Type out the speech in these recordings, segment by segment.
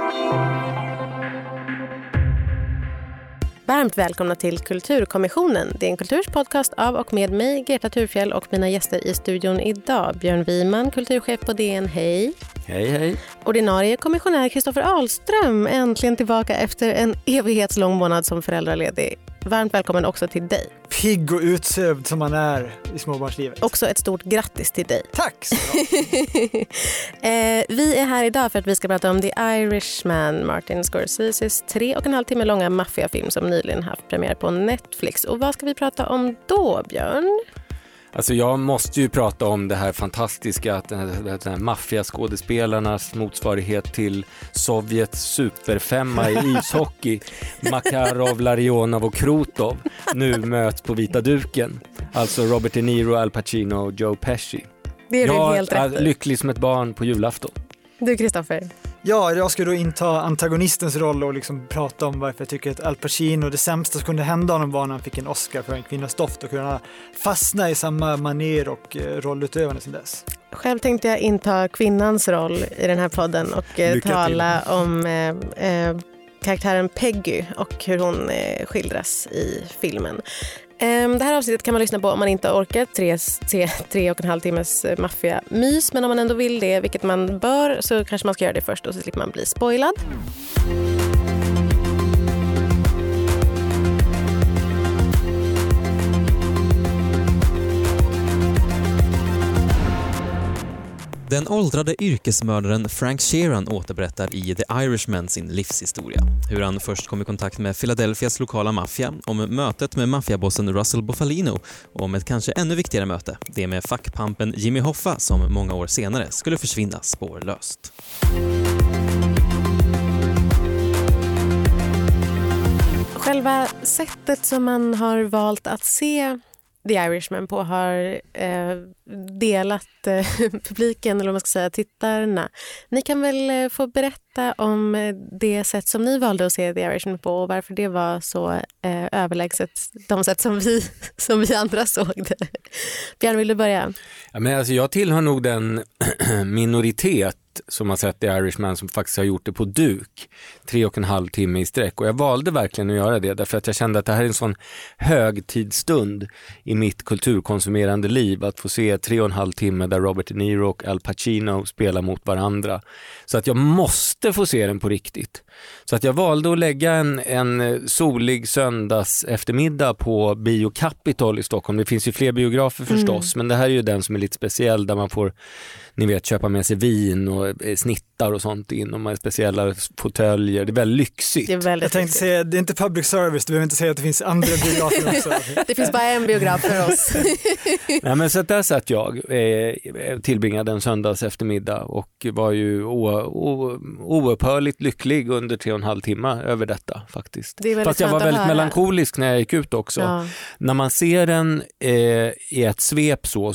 Varmt välkomna till Kulturkommissionen. Det är en kulturspodcast av och med mig, Greta Thurfjell, och mina gäster i studion idag. Björn Wiman, kulturchef på DN, hej. Hej, hej. Ordinarie kommissionär Kristoffer Ahlström, äntligen tillbaka efter en evighetslång månad som föräldraledig. Varmt välkommen också till dig. Pigg och utsövd som man är i småbarnslivet. Också ett stort grattis till dig. Tack så Vi är här idag för att vi ska prata om The Irishman, Martin Scorseses 3,5 timme långa maffiafilm som nyligen haft premiär på Netflix. Och vad ska vi prata om då, Björn? Alltså jag måste ju prata om det här fantastiska att den här maffiaskådespelarnas motsvarighet till Sovjets superfemma i ishockey, Makarov, Larionov och Krutov, nu möts på vita duken. Alltså Robert De Niro, Al Pacino och Joe Pesci. Det är du helt rätt. Jag är lycklig som ett barn på julafton. Du, Kristoffer? Ja, jag ska då inta antagonistens roll och liksom prata om varför jag tycker att Al Pacino, det sämsta som kunde hända honom var när han fick en Oscar för En kvinnas doft och kunna fastna i samma manér och rollutövande som dess. Själv tänkte jag inta kvinnans roll i den här podden och tala om karaktären Peggy och hur hon skildras i filmen. Det här avsnittet kan man lyssna på om man inte orkar 3,5 timmes maffia-mys, men om man ändå vill det, vilket man bör, så kanske man ska göra det först och så slipper man bli spoilad. Den åldrade yrkesmördaren Frank Sheeran återberättar i The Irishman sin livshistoria. Hur han först kom i kontakt med Philadelphias lokala maffia, om mötet med maffiabossen Russell Bufalino och om ett kanske ännu viktigare möte, det med fackpampen Jimmy Hoffa som många år senare skulle försvinna spårlöst. Själva sättet som man har valt att se The Irishman på har delat publiken, eller vad man ska säga, tittarna. Ni kan väl få berätta om det sätt som ni valde att se The Irishman på och varför det var så överlägset de sätt som vi andra såg det. Björn, vill du börja? Ja, men alltså jag tillhör nog den minoritet som har sett The Irishman som faktiskt har gjort det på duk 3,5 timme i sträck, och jag valde verkligen att göra det därför att jag kände att det här är en sån högtidsstund i mitt kulturkonsumerande liv att få se 3,5 timme där Robert De Niro och Al Pacino spelar mot varandra, så att jag måste få se den på riktigt. Så att jag valde att lägga en solig söndags eftermiddag på Bio Capitol i Stockholm. Det finns ju fler biografer förstås, men det här är ju den som är lite speciell där man får, ni vet, köpa med sig vin och snittar och sånt in och med speciella fåtöljer. Det är väldigt lyxigt. Det är väldigt jag tänkte säga, det är inte public service, du behöver inte säga att det finns andra biografer också. Det finns bara en biograf för oss. Nej, men så där satt jag tillbringade en söndags eftermiddag och var ju oupphörligt lycklig under 3,5 timmar över detta faktiskt. Fast jag var väldigt melankolisk när jag gick ut också. Ja. När man ser den i ett svep så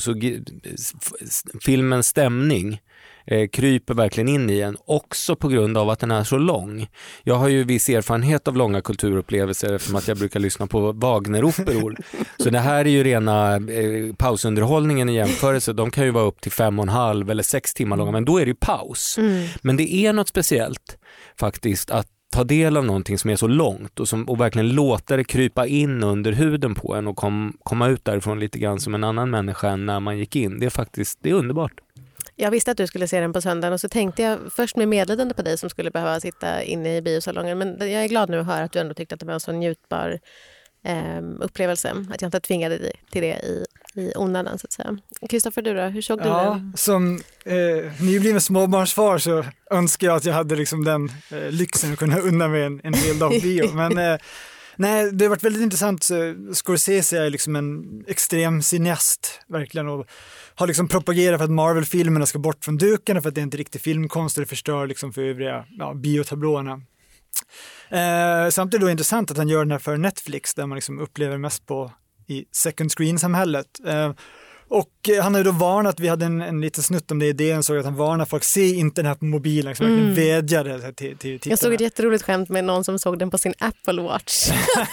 filmens stämning kryper verkligen in i en, också på grund av att den är så lång. Jag har ju viss erfarenhet av långa kulturupplevelser eftersom att jag brukar lyssna på Wagner-operor. Så det här är ju rena pausunderhållningen i jämförelse. De kan ju vara upp till 5,5 eller 6 timmar långa, men då är det ju paus. Men det är något speciellt faktiskt att ta del av någonting som är så långt och verkligen låta det krypa in under huden på en och komma ut därifrån lite grann som en annan människa än när man gick in. Det är underbart. Jag visste att du skulle se den på söndagen och så tänkte jag först med medledande på dig som skulle behöva sitta inne i biosalongen. Men jag är glad nu att höra att du ändå tyckte att det var en så njutbar upplevelse. Att jag inte tvingade dig till det i onödan, så att säga. Kristoffer, du då? Hur såg du den? Som nybliven småbarnsfar så önskar jag att jag hade liksom den lyxen att kunna unna mig en hel dag bio. Men nej, det har varit väldigt intressant. Scorsese är liksom en extrem cineast verkligen, och har liksom propagerat för att Marvel-filmerna ska bort från duken för att det är inte riktigt filmkonst och det förstör liksom för övriga biotablåerna. Samtidigt är det intressant att han gör den här för Netflix där man liksom upplever mest på i second screen-samhället. Och han har ju då varnat, vi hade en liten snutt om det i idén, så att han varnar folk, se inte den här på mobilen, liksom, verkligen vädjade till tittarna. Jag såg ett jätteroligt skämt med någon som såg den på sin Apple Watch.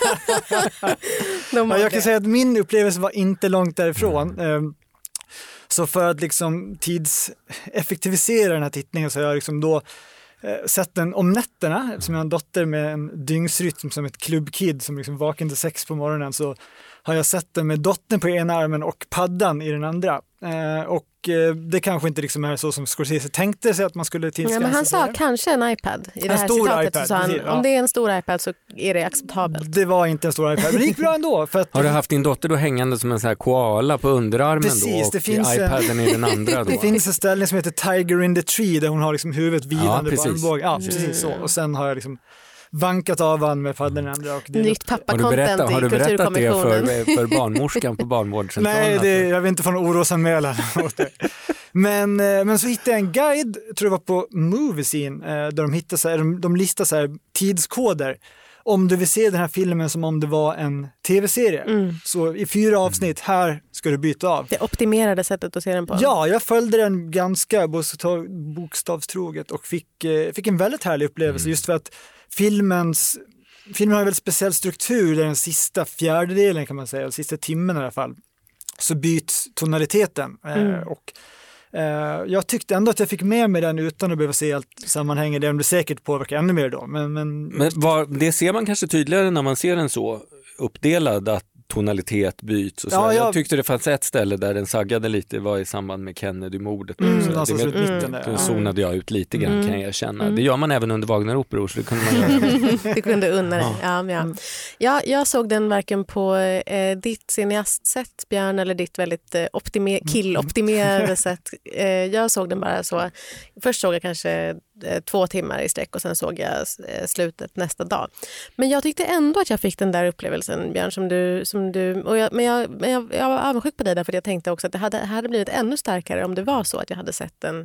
Jag kan säga att min upplevelse var inte långt därifrån. Så för att liksom tidseffektivisera den här tittningen så har jag liksom då sett den om nätterna, eftersom jag har en dotter med en dygnsrytm som ett klubbkid som liksom vaknar till 6 på morgonen, så har jag sett den med dottern på ena armen och paddan i den andra. Och det kanske inte liksom är så som Scorsese tänkte sig att man skulle tillskansa. Men han sa kanske en iPad i det här citatet. iPad, så han, om det är en stor iPad så är det acceptabelt. Det var inte en stor iPad, men det gick bra ändå. För att har du haft din dotter då hängande som en sån här koala på underarmen? Precis, då och det finns iPaden i den andra då? Det finns en ställning som heter Tiger in the Tree där hon har liksom huvudet vilande på armbågen. Ja, precis så. Och sen har jag liksom vankat av han med padden andra. Och nytt pappa-content har du berättat det för barnmorskan på barnvårdscentralen? Nej, jag vill inte få någon orosanmälan åt det. Men så hittade jag en guide, tror jag var på Moviescene, där de listar så här tidskoder. Om du vill se den här filmen som om det var en tv-serie. Så i 4 avsnitt, här ska du byta av. Det optimerade sättet att se den på. Ja, jag följde den ganska bokstavstroget och fick en väldigt härlig upplevelse. Just för att filmen har en väldigt speciell struktur där den sista fjärdedelen kan man säga, den sista timmen i alla fall, så byts tonaliteten. Och jag tyckte ändå att jag fick med mig den utan att behöva se allt sammanhänger. Det blir säkert påverka ännu mer då. Men det ser man kanske tydligare när man ser den så uppdelad, att tonalitet byts. Och så. Ja, jag tyckte det fanns ett ställe där den saggade lite, var i samband med Kennedy-mordet. Då zonade jag ut lite grann, kan jag känna. Det gör man även under Wagner-operor, så det kunde man göra. Du kunde unna dig. Ja, jag såg den varken på ditt cineastsätt, Björn, eller ditt väldigt killoptimerade sätt. Jag såg den bara så. Först såg jag kanske 2 timmar i sträck och sen såg jag slutet nästa dag. Men jag tyckte ändå att jag fick den där upplevelsen, Björn, men jag var avundsjuk på dig därför att jag tänkte också att det hade blivit ännu starkare om det var så att jag hade sett den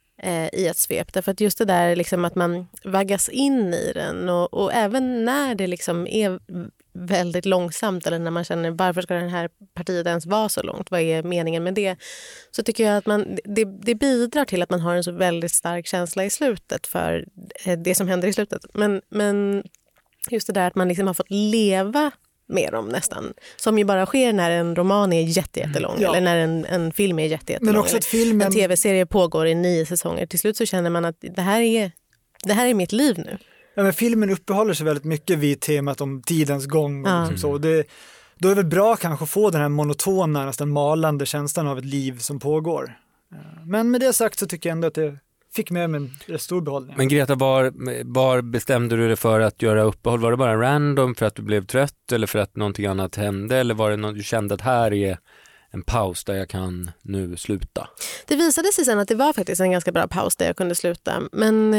i ett svep. Därför att just det där liksom att man vaggas in i den och även när det liksom är väldigt långsamt eller när man känner varför ska den här partiet ens vara så långt, vad är meningen med det, så tycker jag att det bidrar till att man har en så väldigt stark känsla i slutet för det som händer i slutet. Men just det där att man liksom har fått leva med dem nästan, som ju bara sker när en roman är jättelång eller när en film är jättelång. Men också att en tv-serie pågår i 9 säsonger. Till slut så känner man att det här är mitt liv nu. Ja, men filmen uppehåller sig väldigt mycket vid temat om tidens gång. Och liksom så. Då är det väl bra kanske att få den här monotona, nästan malande känslan av ett liv som pågår. Men med det sagt så tycker jag ändå att det fick med mig en stor behållning. Men Greta, var bestämde du dig för att göra uppehåll? Var det bara random för att du blev trött eller för att någonting annat hände? Eller var det något du kände att här är en paus där jag kan nu sluta? Det visade sig sen att det var faktiskt en ganska bra paus där jag kunde sluta. Men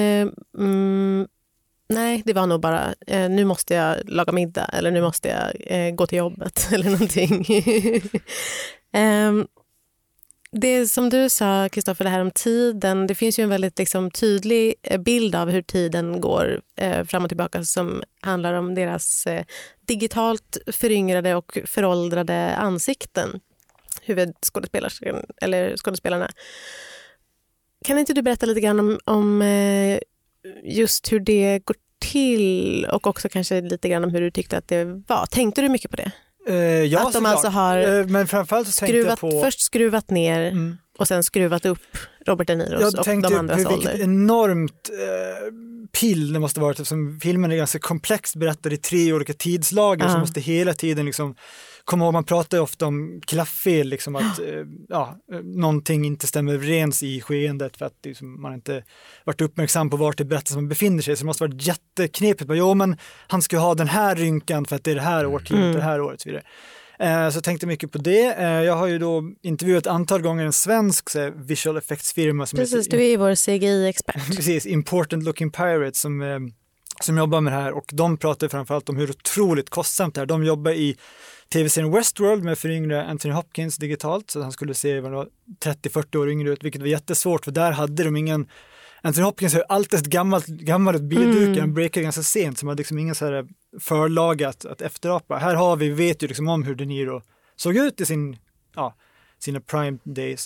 nej, det var nog bara nu måste jag laga middag eller nu måste jag gå till jobbet eller någonting. Det som du sa, Kristoffer, det här om tiden, det finns ju en väldigt liksom, tydlig bild av hur tiden går fram och tillbaka som handlar om deras digitalt föryngrade och föråldrade ansikten, skådespelarna. Kan inte du berätta lite grann om just hur det går till och också kanske lite grann om hur du tyckte att det var? Tänkte du mycket på det? Ja, att de alltså har men framförallt så först skruvat ner och sen skruvat upp Robert De Niros och de andras ålder. Vilket enormt pill det måste vara, eftersom filmen är ganska komplext berättad i 3 olika tidslager som måste hela tiden liksom komma ihåg. Man pratar ju ofta om klaffel, liksom att någonting inte stämmer överens i skeendet för att liksom, man inte varit uppmärksam på vart det berättas man befinner sig. Så det måste vara jätteknepigt. Men han ska ha den här rynkan för att det är det här årtiondet, det här året och så vidare. Så jag tänkte mycket på det. Jag har ju då intervjuat ett antal gånger en svensk visual effects-firma. Precis, du är ju vår CGI-expert. Precis, Important Looking Pirates som jobbar med det här, och de pratar framförallt om hur otroligt kostsamt det är. De jobbar i tv-serien Westworld med föryngre Anthony Hopkins digitalt, så han skulle se 30-40 år yngre ut, vilket var jättesvårt för där hade de ingen. Anthony Hopkins har alltid ett gammalt bilduk, han breakade ganska sent, som hade liksom ingen så här förlaga att efterapa. Här har vi vet ju liksom om hur De Niro såg ut i sina prime days.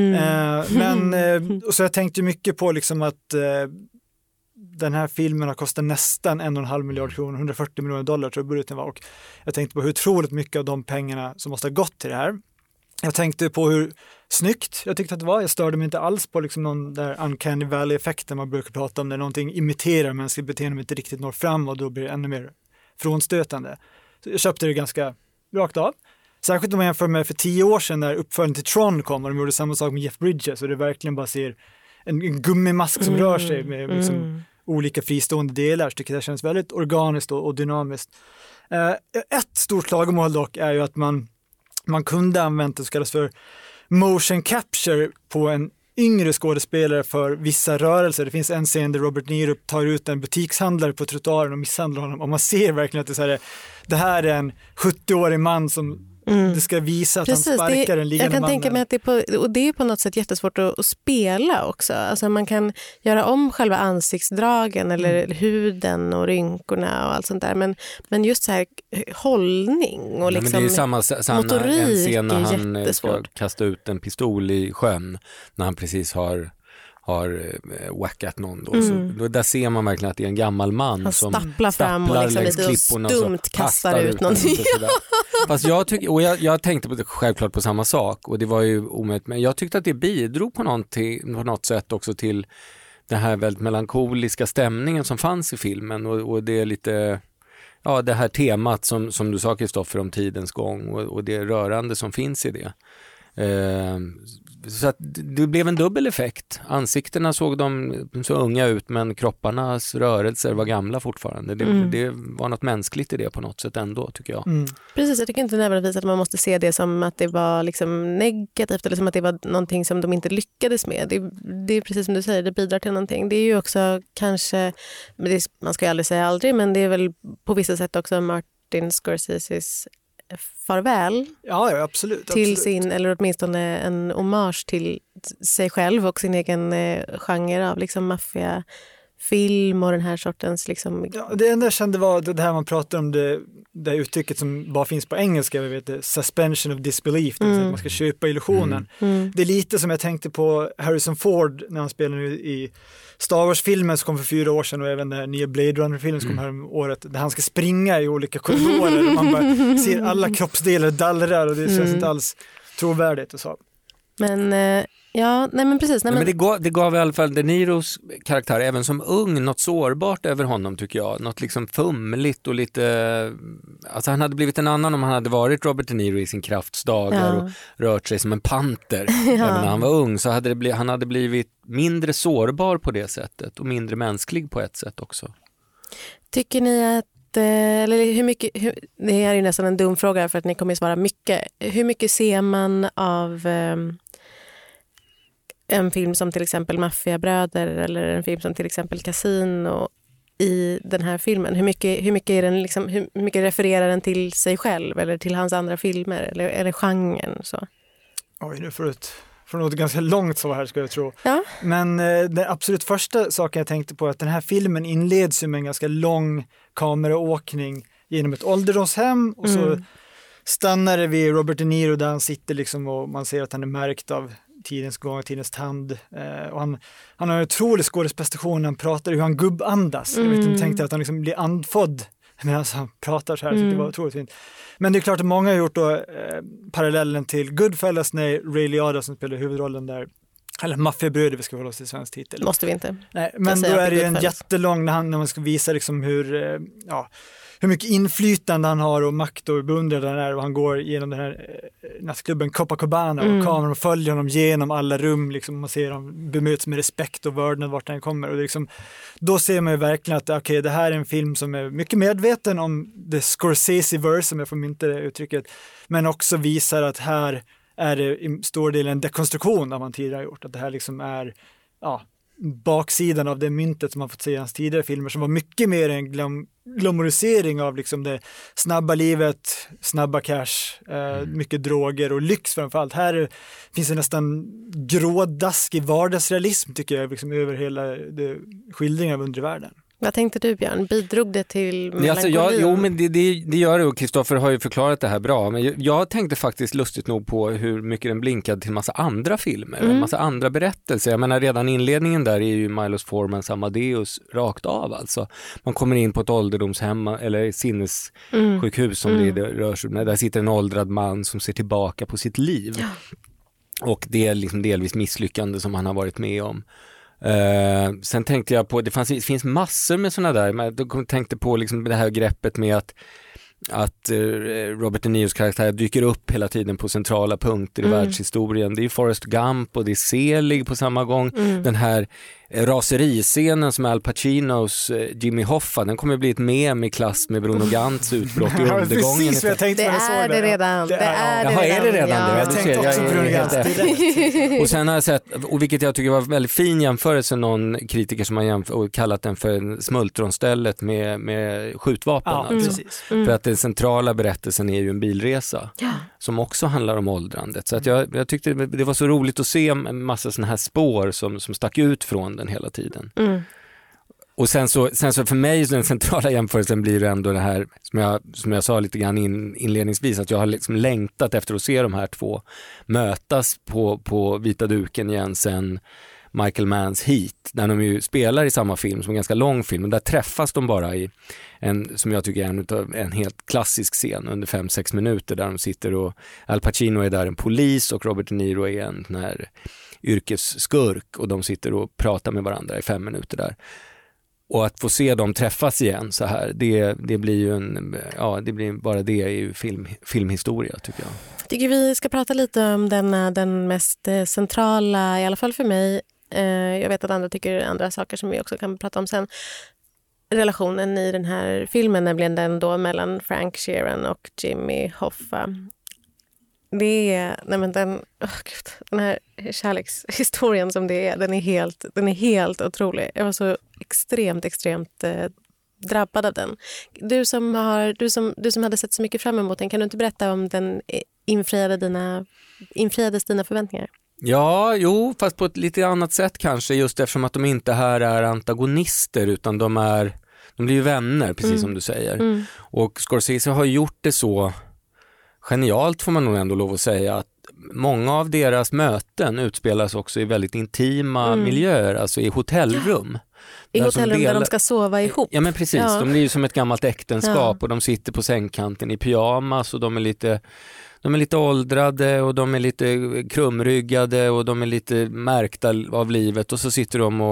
Så jag tänkte mycket på liksom att den här filmen har kostat nästan 1,5 miljard kronor, 140 miljoner dollar tror jag budgeten var, och jag tänkte på hur otroligt mycket av de pengarna som måste ha gått till det här. Jag tänkte på hur snyggt jag tyckte att det var. Jag störde mig inte alls på liksom någon där uncanny valley-effekten man brukar prata om, när någonting imiterar mänskligt beteende men inte riktigt når fram, och då blir det ännu mer frånstötande. Så jag köpte det ganska rakt av. Särskilt om man jämför med för 10 år sedan när uppföljningen till Tron kom och de gjorde samma sak med Jeff Bridges, och det verkligen bara ser en gummimask som rör sig med liksom olika fristående delar. Så tycker jag det känns väldigt organiskt och dynamiskt. Ett stort klagomål dock är ju att man kunde använda det som kallas för motion capture på en yngre skådespelare för vissa rörelser. Det finns en scen där Robert De Niro tar ut en butikshandlare på trottoaren och misshandlar honom, och man ser verkligen att det här är en 70-årig man som det ska visa att han sparkar en liggande mannen. Jag kan tänka mig att och det är på något sätt jättesvårt att spela också. Alltså man kan göra om själva ansiktsdragen eller huden och rynkorna och allt sånt där. Men just så här hållning och liksom men det är samma motorik en scen när han jättesvårt. ska kasta ut en pistol i sjön när han precis har wackat någon då. Så där ser man verkligen att det är en gammal man han som stapplar fram och liksom lite stumt kastar ut någonting. Fast jag tänkte på det självklart på samma sak, och det var ju omöjligt, men jag tyckte att det bidrog på något sätt också till den här väldigt melankoliska stämningen som fanns i filmen, och det är lite det här temat som du sa, Kristoffer, om tidens gång och det rörande som finns i det. Så att det blev en dubbel effekt. Ansiktena såg de så unga ut, men kropparnas rörelser var gamla fortfarande. Det var något mänskligt i det på något sätt ändå, tycker jag. Precis, jag tycker inte nödvändigtvis att man måste se det som att det var liksom negativt eller som att det var någonting som de inte lyckades med. Det är precis som du säger, det bidrar till någonting. Det är ju också kanske, man ska ju aldrig säga aldrig, men det är väl på vissa sätt också Martin Scorseses farväl. Ja, absolut. Till sin, eller åtminstone en hommage till sig själv och sin egen genre av liksom maffiafilm och den här sortens liksom. Ja, det enda jag kände var det här man pratar om, det uttrycket som bara finns på engelska, vi vet det, suspension of disbelief, det vill säga att man ska köpa illusionen. Det är lite som jag tänkte på Harrison Ford när han spelade i Star Wars-filmen som kom för 4 år sedan, och även den här nya Blade Runner-filmen som kom här om året, där han ska springa i olika korridorer och man bara ser alla kroppsdelar dallrar, och det känns inte alls trovärdigt och så. Men men precis. Men det gav i alla fall De Niros karaktär, även som ung, något sårbart över honom, tycker jag. Något liksom fumligt och lite. Alltså han hade blivit en annan om han hade varit Robert De Niro i sin kraftsdagar och rört sig som en panter. Även när han var ung så hade han hade blivit mindre sårbar på det sättet och mindre mänsklig på ett sätt också. Tycker ni att eller hur mycket, det är ju nästan en dum fråga för att ni kommer att svara mycket. Hur mycket ser man av en film som till exempel Maffiabröder eller en film som till exempel Casino i den här filmen? Hur mycket är den liksom, hur mycket refererar den till sig själv eller till hans andra filmer eller genren så? Oj, nu får något ganska långt så här, ska jag tro. Ja. Men den absolut första saken jag tänkte på är att den här filmen inleds med en ganska lång kameraåkning genom ett ålderdomshem, och så stannar det vid Robert De Niro där han sitter liksom, och man ser att han är märkt av tidens gång, tidens tand. Och han har en otrolig skådesprestation när han pratar, hur han gubbandas. Jag vet inte, tänkte att han liksom blir andfådd medan han pratar så här, så det var otroligt fint. Men det är klart att många har gjort då parallellen till Goodfellas när Ray Liotta som spelar huvudrollen där, eller Maffiabröder, vi ska hålla oss till svensk titel. Måste vi inte. Nej, men då är det ju en jättelång när man ska visa liksom hur mycket inflytande han har och makt och beundrar den här, och han går genom den här nattklubben Copacabana och kameran följer honom genom alla rum liksom, man ser honom bemöts med respekt och vördnad vart han kommer, och det liksom, då ser man ju verkligen att det här är en film som är mycket medveten om the Scorsese-verse, som jag får mynta det uttrycket, men också visar att här är det i stor del en dekonstruktion av vad han tidigare har gjort, att det här liksom är baksidan av det myntet som man fått se i hans tidigare filmer, som var mycket mer en glamorisering av liksom det snabba livet, snabba cash, mycket droger och lyx framförallt. Här finns det nästan grådaskig vardagsrealism, tycker jag, liksom över hela skildringen av undre världen. Vad tänkte du, Björn? Bidrog det till melankolin? Jo, men det gör det, och Kristoffer har ju förklarat det här bra. Men jag tänkte faktiskt lustigt nog på hur mycket den blinkade till en massa andra filmer, en massa andra berättelser. Jag menar, redan inledningen där är ju Milos Formans Amadeus rakt av alltså. Man kommer in på ett ålderdomshem eller sinnessjukhus som det rör sig med. Där sitter en åldrad man som ser tillbaka på sitt liv. Ja. Och det är liksom delvis misslyckande som han har varit med om. Sen tänkte jag på, det finns massor med sådana där, men jag tänkte på liksom det här greppet med att Robert De Niros karaktär dyker upp hela tiden på centrala punkter i världshistorien. Det är Forrest Gump och det är Selig på samma gång. Den här raseriscenen som Al Pacinos Jimmy Hoffa, den kommer bli ett mem i klass med Bruno Gantz utbrott i undergången. Precis vad jag tänkte när jag såg det. Det är det redan. Ja. Jag tänkte också Bruno Gantz direkt. Och sen har jag sett, och vilket jag tycker var väldigt fin jämförelse, någon kritiker som har kallat den för smultronstället med skjutvapen. Ja, alltså. För att den centrala berättelsen är ju en bilresa som också handlar om åldrandet. Så att jag tyckte det var så roligt att se en massa såna här spår som stack ut från den hela tiden. Och sen så för mig den centrala jämförelsen blir ändå det här som jag sa lite grann inledningsvis, att jag har liksom längtat efter att se de här två mötas på vita duken igen sen Michael Manns Heat, där de ju spelar i samma film som en ganska lång film, och där träffas de bara i som jag tycker är en helt klassisk scen under 5-6 minuter, där de sitter och Al Pacino är där en polis och Robert De Niro är en sån här yrkesskurk, och de sitter och pratar med varandra i 5 minuter där. Och att få se dem träffas igen så här, det blir ju det blir bara det är ju filmhistoria, tycker jag. Jag tycker vi ska prata lite om den mest centrala, i alla fall för mig. Jag vet att andra tycker andra saker som vi också kan prata om sen. Relationen i den här filmen, nämligen den då mellan Frank Sheeran och Jimmy Hoffa. Det är, den här kärlekshistorien som det är, den är helt otrolig. Jag var så extremt drabbad av den. Du som hade sett så mycket fram emot den, kan du inte berätta om den infriades dina förväntningar? Ja, fast på ett lite annat sätt kanske, just eftersom att de inte här är antagonister, utan de blir ju vänner, precis som du säger. Och Scorsese har gjort det så genialt, får man nog ändå lov att säga, att många av deras möten utspelas också i väldigt intima miljöer, alltså i hotellrum. I hotellrum där de ska sova ihop. Ja, men precis. Ja. De blir ju som ett gammalt äktenskap och de sitter på sängkanten i pyjamas och de är lite åldrade och de är lite krumryggade och de är lite märkta av livet, och så sitter de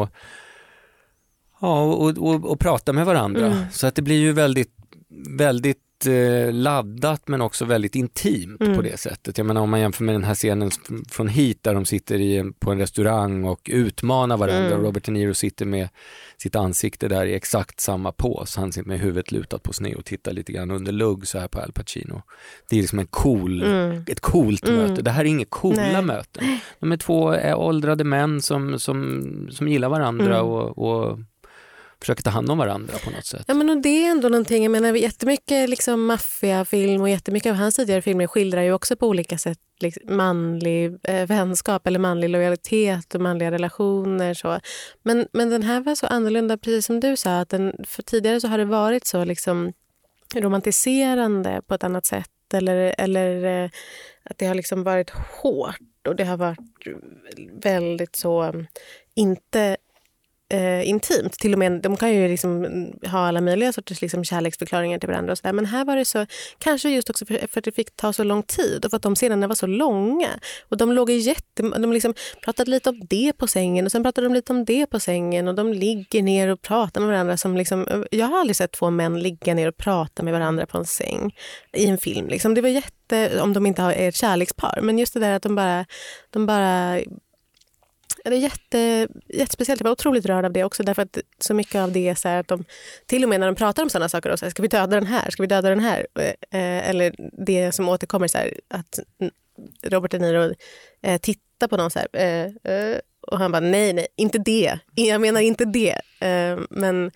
och pratar med varandra. Så att det blir ju väldigt, väldigt laddat, men också väldigt intimt på det sättet. Jag menar, om man jämför med den här scenen från Heat där de sitter på en restaurang och utmanar varandra, och Robert De Niro sitter med sitt ansikte där i exakt samma pås. Han sitter med huvudet lutat på sned och tittar lite grann under lugg så här på Al Pacino. Det är liksom ett coolt möte. Det här är inget coola möten. De är två åldrade män som gillar varandra och försöker ta hand om varandra på något sätt. Ja, men och det är ändå någonting, jag menar, jättemycket liksom maffiafilm och jättemycket av hans tidigare filmer skildrar ju också på olika sätt liksom manlig vänskap eller manlig lojalitet och manliga relationer. Så. Men den här var så annorlunda, precis som du sa, att för tidigare så har det varit så liksom romantiserande på ett annat sätt, eller att det har liksom varit hårt, och det har varit väldigt så inte intimt. Till och med, de kan ju liksom ha alla möjliga sorters liksom kärleksförklaringar till varandra och sådär. Men här var det så, kanske just också för att det fick ta så lång tid och för att de scenerna var så långa. Och de låg de liksom pratade lite om det på sängen och sen pratade de lite om det på sängen, och de ligger ner och pratar med varandra som liksom, jag har aldrig sett 2 män ligga ner och prata med varandra på en säng i en film. Liksom. Det var om de inte är ett kärlekspar, men just det där att de bara det är jättespeciellt. Jag var otroligt rörd av det också, därför att så mycket av det är så här att de, till och med när de pratar om sådana saker, och så här, ska vi döda den här? Eller det som återkommer så här, att Robert De Niro tittar på någon så här, och han bara nej, inte det. Jag menar inte det. Men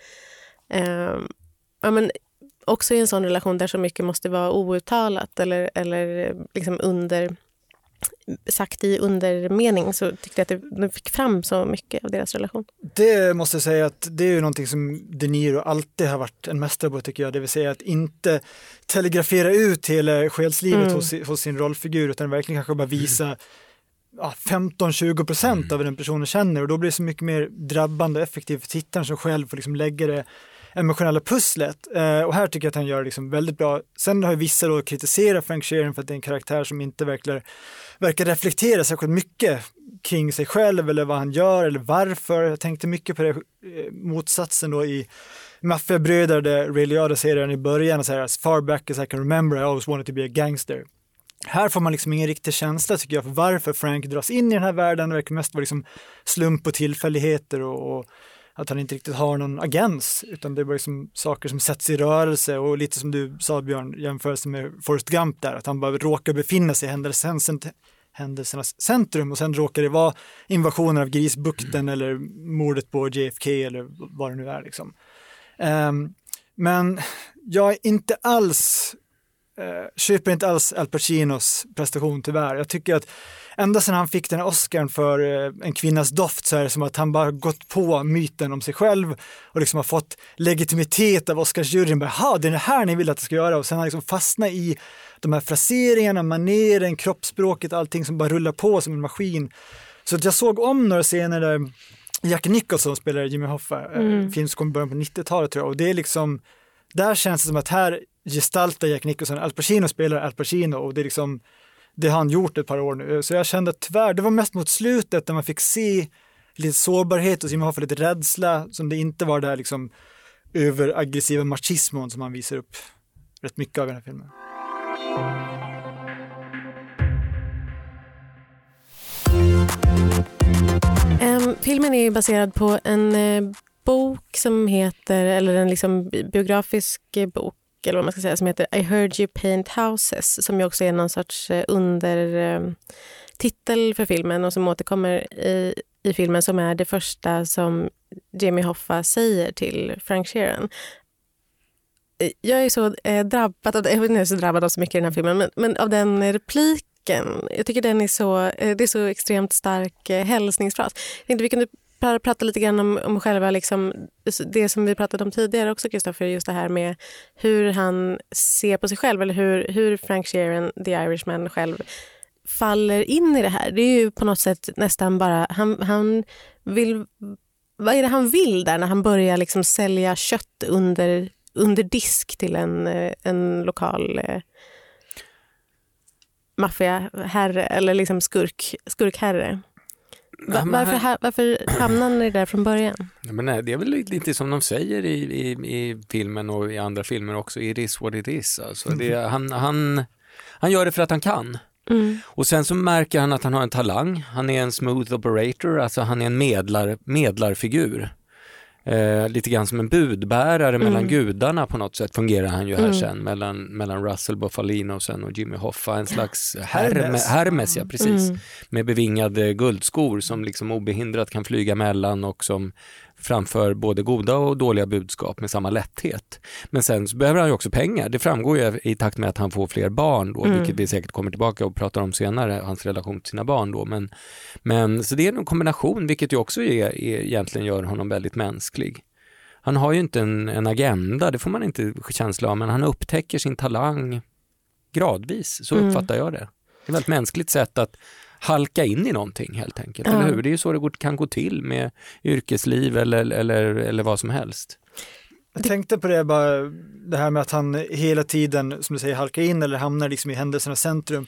också i en sån relation där så mycket måste vara outtalat eller liksom under sagt i undermening så tyckte jag att de fick fram så mycket av deras relation. Det måste jag säga att det är ju någonting som De Niro alltid har varit en mästare på, tycker jag. Det vill säga att inte telegrafera ut hela själslivet hos sin rollfigur, utan verkligen kanske bara visa 15-20% av vad den personen känner, och då blir det så mycket mer drabbande och effektivt för tittaren som själv får liksom lägga det emotionella pusslet. Och här tycker jag att han gör det liksom väldigt bra. Sen har ju vissa då kritiserat Frank Sheeran för att det är en karaktär som inte verkar reflektera särskilt mycket kring sig själv eller vad han gör eller varför. Jag tänkte mycket på det motsatsen då i Maffiabröder, där Ray Liotta säger redan i början så här, as far back as I can remember I always wanted to be a gangster. Här får man liksom ingen riktig känsla, tycker jag, för varför Frank dras in i den här världen. Det verkar mest vara liksom slump och tillfälligheter och att han inte riktigt har någon agens, utan det är bara liksom saker som sätts i rörelse, och lite som du sa, Björn, jämförelse med Forrest Gump där, att han bara råkar befinna sig i händelsernas centrum, och sen råkar det vara invasioner av Grisbukten eller mordet på JFK eller vad det nu är liksom. Men jag är inte alls köper inte alls Al Pacinos prestation, tyvärr. Jag tycker att ända sedan han fick den här Oscarn för En kvinnas doft, så är det som att han bara gått på myten om sig själv och liksom har fått legitimitet av Oscarsjuryn. Jaha, det är det här ni vill att det ska göra. Och sen har han liksom fastnat i de här fraseringarna, maneren, kroppsspråket, allting som bara rullar på som en maskin. Så att jag såg om några scener där Jack Nicholson spelar Jimmy Hoffa, film som kom i början på 90-talet, tror jag. Och det är liksom, där känns det som att här gestaltar Jack Nicholson, Al Pacino spelar Al Pacino, och det är liksom det har han gjort ett par år nu. Så jag kände att tyvärr, det var mest mot slutet där man fick se lite sårbarhet och Jimmy Hoffa, lite rädsla, som det inte var där liksom överaggressiva machismon som han visar upp rätt mycket av i den här filmen. Filmen är ju baserad på en bok som heter, eller en liksom biografisk bok, eller vad man ska säga, som heter I Heard You Paint Houses, som ju också är någon sorts undertitel för filmen och som återkommer i filmen, som är det första som Jimmy Hoffa säger till Frank Sheeran. Jag är så drabbad av det, jag vet inte, jag är så drabbad av så mycket i den här filmen, men av den repliken. Jag tycker den är det är så extremt stark hälsningsfras. Jag tänkte vi kunde prata lite grann om själva liksom, det som vi pratade om tidigare också, Kristoffer, just det här med hur han ser på sig själv, eller hur Frank Sheeran, The Irishman, själv faller in i det här. Det är ju på något sätt nästan bara han vill, vad är det han vill där när han börjar liksom sälja kött under disk till en lokal maffiaherre eller liksom skurkherre. Varför hamnar ni där från början? Ja, men nej, det är väl lite som de säger i filmen och i andra filmer också. It is what it is. Alltså, han gör det för att han kan. Och sen så märker han att han har en talang. Han är en smooth operator. Alltså han är en medlarfigur. Lite grann som en budbärare mellan gudarna på något sätt fungerar han ju här sen mellan Russell Bufalino och Jimmy Hoffa, en slags Hermes, ja precis, med bevingade guldskor som liksom obehindrat kan flyga mellan och som framför både goda och dåliga budskap med samma lätthet. Men sen så behöver han ju också pengar. Det framgår ju i takt med att han får fler barn då, vilket vi säkert kommer tillbaka och pratar om senare, hans relation till sina barn då. Men så det är en kombination, vilket ju också egentligen gör honom väldigt mänsklig. Han har ju inte en agenda, det får man inte känsla av, men han upptäcker sin talang gradvis, så uppfattar jag det. Det är ett väldigt mänskligt sätt att halka in i någonting helt enkelt, eller hur? Det är ju så det kan gå till med yrkesliv eller vad som helst. Jag tänkte på det, bara det här med att han hela tiden, som du säger, halkar in eller hamnar liksom i händelsernas centrum.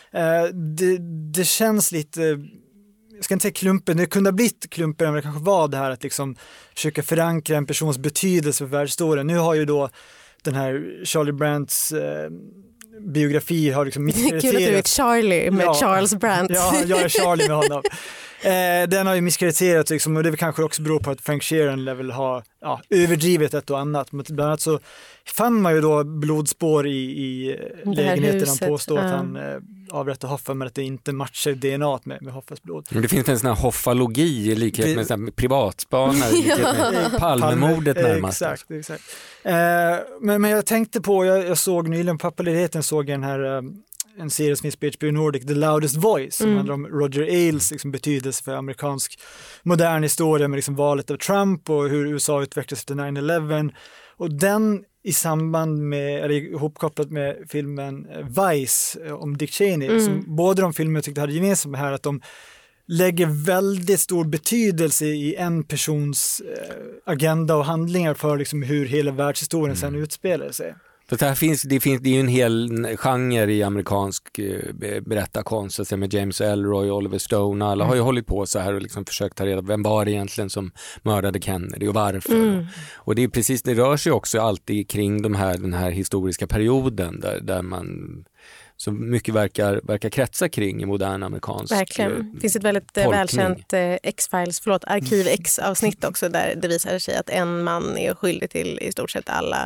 Det känns lite, jag ska inte säga klumpen, det kunde ha blivit klumpen, men det kanske var det här att liksom försöka förankra en persons betydelse för världshistorien. Nu har ju då den här Charlie Brandts biografi har liksom misskrediterats. Kul att du är Charlie med Charles Brandt. Ja, jag är Charlie med honom. Den har ju misskrediterats liksom, och det kanske också beror på att Frank Sheeran level har överdrivet ett och annat. Men bland annat så fann man ju då blodspår i lägenheten. Han påstår att han avrättade Hoffa, men att det inte matchar DNA med Hoffas blod. Men det finns en sån här Hoffalogi i likhet med sån här privatspanare, i likhet med Palmemordet närmast. Exakt. Men jag tänkte på, jag såg nyligen på Pappaledigheten, såg den här en serie som finns på HBO Nordic, The Loudest Voice, som handlar om Roger Ailes liksom, betydelse för amerikansk modern historia med liksom, valet av Trump och hur USA utvecklades efter 9/11. Och den i samband med, eller ihopkopplat med filmen Vice om Dick Cheney, som båda de filmer jag tyckte hade gemensamt här, att de lägger väldigt stor betydelse i en persons agenda och handlingar för liksom, hur hela världshistorien sen utspelar sig. För det är ju en hel genre i amerikansk berättarkonst, alltså med James Ellroy, Oliver Stone, alla har ju hållit på så här och liksom försökt ta reda på vem var det egentligen som mördade Kennedy och varför. Och det är precis, det rör sig också alltid kring den här historiska perioden där man så mycket verkar kretsa kring i modern amerikansk verkligen. Det finns ett väldigt välkänt X-Files, Arkiv X-avsnitt också där det visar sig att en man är skyldig till i stort sett alla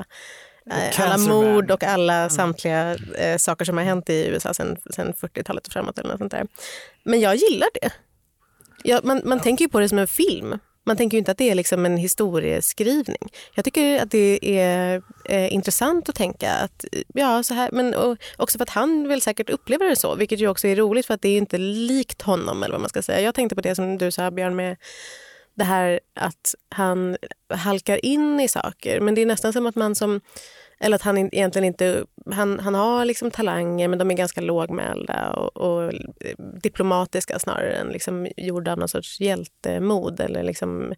mord och alla samtliga saker som har hänt i USA sedan 40-talet och framåt eller något sånt där. Men jag gillar det. Man tänker ju på det som en film. Man tänker ju inte att det är liksom en historieskrivning. Jag tycker att det är intressant att tänka att ja, så här, men också för att han väl säkert upplever det så, vilket ju också är roligt för att det är inte likt honom eller vad man ska säga. Jag tänkte på det som du sa, Björn, med det här att han halkar in i saker, men det är nästan som att att han egentligen inte, han har liksom talanger, men de är ganska lågmälda och diplomatiska snarare än liksom gjorda av någon sorts hjältemod eller liksom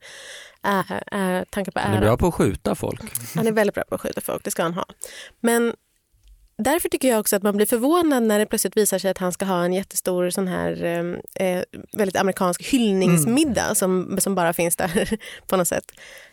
tankar på ära. Han är bra på att skjuta folk. Han är väldigt bra på att skjuta folk, det ska han ha. Men därför tycker jag också att man blir förvånad när det plötsligt visar sig att han ska ha en jättestor sån här väldigt amerikansk hyllningsmiddag som bara finns där på något sätt.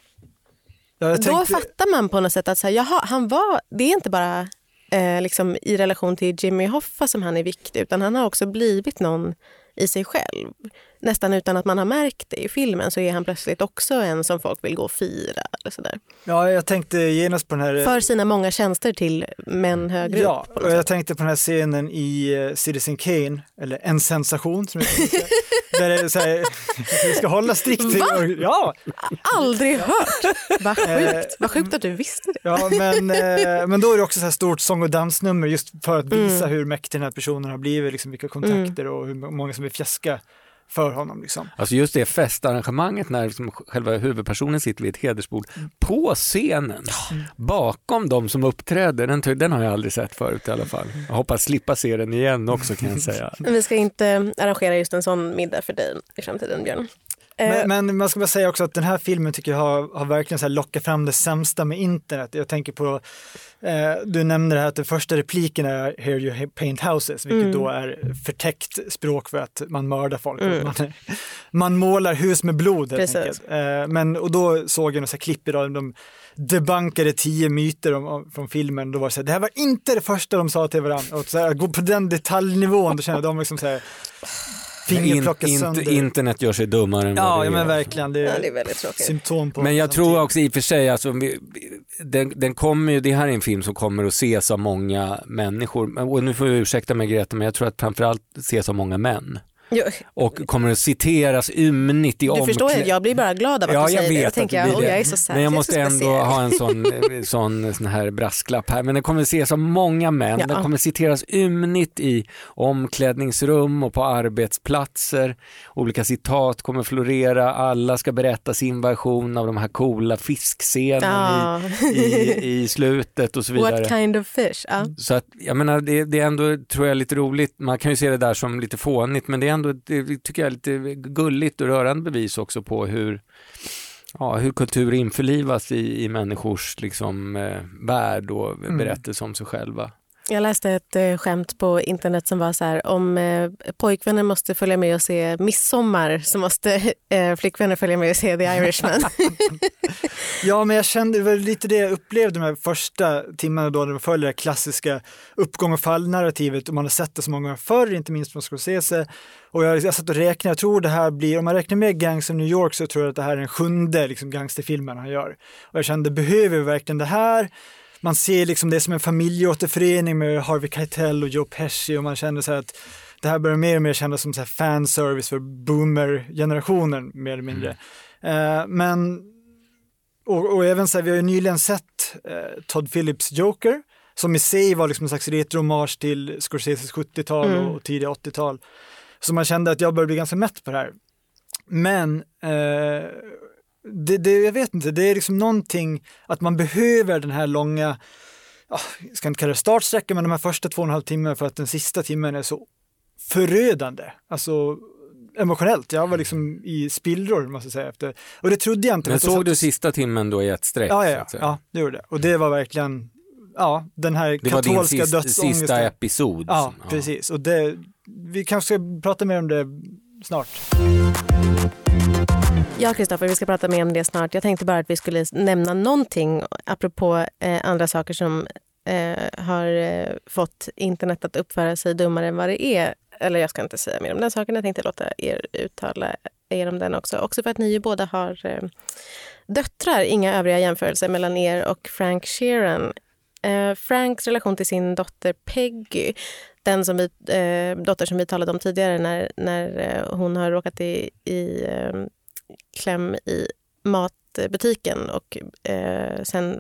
Då fattar man på något sätt att så här, jaha, det är inte bara liksom i relation till Jimmy Hoffa som han är viktig, utan han har också blivit någon i sig själv. Nästan utan att man har märkt det i filmen så är han plötsligt också en som folk vill gå och fira eller sådär. Ja, jag tänkte genast på den här... För sina många tjänster till män högre upp. Ja, och jag tänkte på den här scenen i Citizen Kane, eller En sensation som jag tänkte, där det är så här, vi ska hålla strikt till... Ja! Aldrig hört! Vad sjukt att du visste det. Ja, men då är det också så här stort sång- och dansnummer just för att visa hur mäktig den här personen har blivit, liksom vilka kontakter och hur många som är fjäska för honom. Liksom. Alltså just det festarrangemanget när liksom själva huvudpersonen sitter vid ett hedersbord på scenen, bakom de som uppträder, den har jag aldrig sett förut i alla fall. Jag hoppas slippa se den igen också, kan jag säga. Vi ska inte arrangera just en sån middag för dig i framtiden, Björn. Men man ska bara säga också att den här filmen tycker jag har verkligen så här lockat fram det sämsta med internet. Jag tänker på, du nämnde det här att den första repliken är "Here you paint houses", vilket då är förtäckt språk för att man mördar folk. Man målar hus med blod helt enkelt. Och då såg jag några klipp idag, de debankade 10 myter från filmen. Då var det så här, det här var inte det första de sa till varandra. Och så här, gå på den detaljnivån, då känner de liksom så här... Internet gör sig dummare än vad det är. Men verkligen, det är väldigt tråkigt. Symptom på. Men jag tror också i och för sig, alltså, den kommer ju, det här är en film som kommer att ses av många människor, och nu får jag ursäkta mig Greta, men jag tror att framförallt ses av många män. Och kommer att citeras ymnigt i Du förstår att jag blir bara glad av att du säger det. Jag tänker jag är så sad. Men jag måste ändå ha en sån här brasklapp här. Men det kommer att ses av många män. Den kommer att citeras ymnigt i omklädningsrum och på arbetsplatser. Olika citat kommer att florera. Alla ska berätta sin version av de här coola fiskscenerna i slutet och så vidare. What kind of fish? Så att, jag menar, det är ändå, tror jag, lite roligt. Man kan ju se det där som lite fånigt, men det är ändå, det tycker jag är lite gulligt och rörande bevis också på hur kultur införlivas i människors liksom, värld och berättelser om sig själva. Jag läste ett skämt på internet som var så här: om pojkvänner måste följa med och se Midsommar så måste flickvänner följa med och se The Irishman. Ja, men jag kände, det var lite det jag upplevde de här första timmarna då det följde det klassiska uppgång- och fallnarrativet, och man har sett det så många gånger förr, inte minst från Scorsese. Och jag satt och räknade, jag tror det här blir, om man räknar med Gangs of New York så tror jag att det här är den 7:e liksom, gangsterfilmen han gör. Och jag kände, behöver vi verkligen det här? Man ser liksom det som en familjeåterförening med Harvey Keitel och Joe Pesci, och man känner så här att det här börjar mer och mer kännas som så här fanservice för boomer-generationen mer eller mindre. Men och även så här, vi har ju nyligen sett Todd Phillips Joker som i sig var liksom en slags retromarsch till Scorseses 70-tal och tidiga 80-tal. Så man kände att jag började bli ganska mätt på det här. Men jag vet inte, det är liksom någonting att man behöver den här långa, jag ska inte kalla det startsträckan, men de här första 2,5 timmarna för att den sista timmen är så förödande. Alltså emotionellt. Jag var liksom i spillror, måste jag säga, efter. Och det trodde jag inte. Men såg du sista timmen då i ett streck? Ja, det gjorde det. Och det var verkligen den här katolska dödsångesten. Det var din sista episod. Ja, precis. Och vi kanske ska prata mer om det snart. Ja, Kristoffer, vi ska prata mer om det snart. Jag tänkte bara att vi skulle nämna någonting apropå andra saker som har fått internet att uppföra sig dummare än vad det är. Eller jag ska inte säga mer om den saken. Jag tänkte låta er uttala er om den också. Också för att ni ju båda har döttrar. Inga övriga jämförelser mellan er och Frank Sheeran. Franks relation till sin dotter Peggy, den som dotter som vi talade om tidigare när hon har råkat i kläm i matbutiken och sen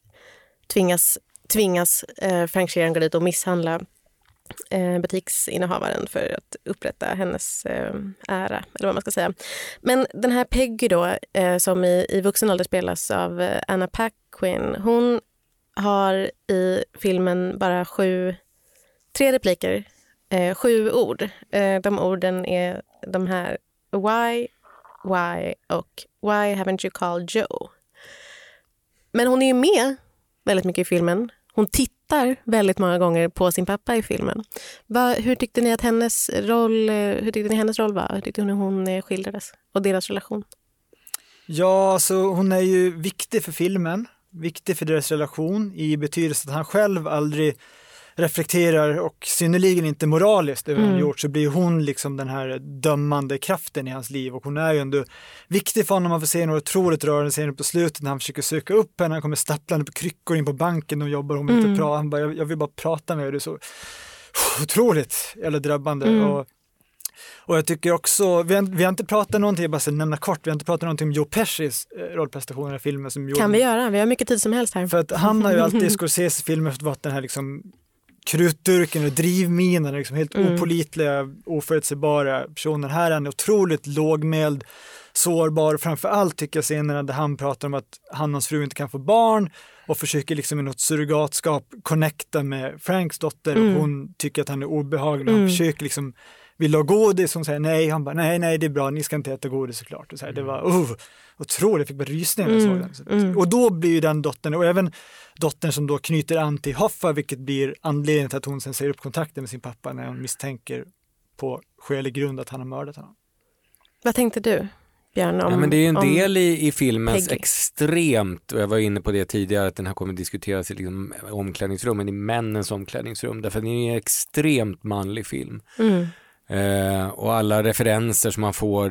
tvingas Frank Sheeran gå dit och misshandla butiksinnehavaren för att upprätta hennes ära, eller vad man ska säga. Men den här Peggy då, som i vuxen ålder spelas av Anna Paquin, hon har i filmen bara 3 repliker, 7 ord. De orden är de här: why och why haven't you called Joe? Men hon är ju med väldigt mycket i filmen. Hon tittar väldigt många gånger på sin pappa i filmen. Hur tyckte ni hennes roll var? Hur tyckte ni hon skildrades? Och deras relation? Ja, alltså hon är ju viktig för filmen. Viktig för deras relation i betydelse att han själv aldrig reflekterar och synnerligen inte moraliskt över vad han gjort, så blir hon liksom den här dömande kraften i hans liv, och hon är ju ändå viktig för honom. Man får se något otroligt rörande scener på slutet när han försöker söka upp henne, han kommer stapplande på kryckor in på banken och jobbar, hon vill inte prata, han bara, jag vill bara prata med dig, det är så otroligt eller drabbande. Och jag tycker också, vi har inte pratat någonting, jag bara ska nämna kort, vi har inte pratat någonting om Joe Pescis rollprestationer i filmen. Kan vi göra? Vi har mycket tid som helst här. För att han har ju alltid i Scorseses filmer varit den här liksom krutdurken och drivminen, liksom helt opålitliga, oförutsägbara personer. Här är han otroligt lågmäld, sårbar. Framförallt tycker jag scenerna där han pratar om att han och hans fru inte kan få barn och försöker liksom i något surrogatskap connecta med Franks dotter. Och hon tycker att han är obehaglig. Han försöker liksom vill ha godis, hon säger nej, han bara nej det är bra, ni ska inte äta godis såklart. Och så här, det var otroligt, jag fick bara rysningar när jag såg den. Och då blir ju den dottern, och även dottern som då knyter an till Hoffa, vilket blir anledningen till att hon sen säger upp kontakten med sin pappa när hon misstänker på skälig grund att han har mördat honom. Vad tänkte du, Björn, men det är ju en del i filmens Peggy. Extremt, och jag var inne på det tidigare, att den här kommer att diskuteras i liksom omklädningsrummen, i männens omklädningsrum, därför att det är en extremt manlig film. Och alla referenser som man får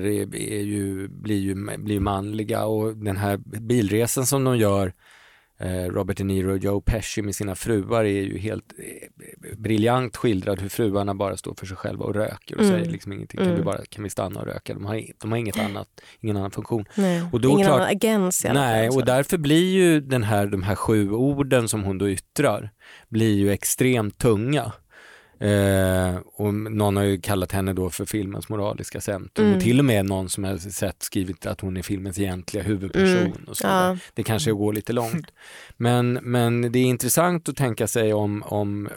blir manliga, och den här bilresan som de gör, Robert De Niro och Joe Pesci med sina fruar, är ju helt briljant skildrad, hur fruarna bara står för sig själva och röker och säger liksom ingenting, kan vi stanna och röka, de har ingen annan funktion. Nej, och då, ingen annan agens i alla fall. Nej, och därför blir ju de här 7 orden som hon då yttrar blir ju extremt tunga. Och någon har ju kallat henne då för filmens moraliska centrum, och till och med någon som har sett skrivit att hon är filmens egentliga huvudperson och så vidare. Det kanske går lite långt, men det är intressant att tänka sig om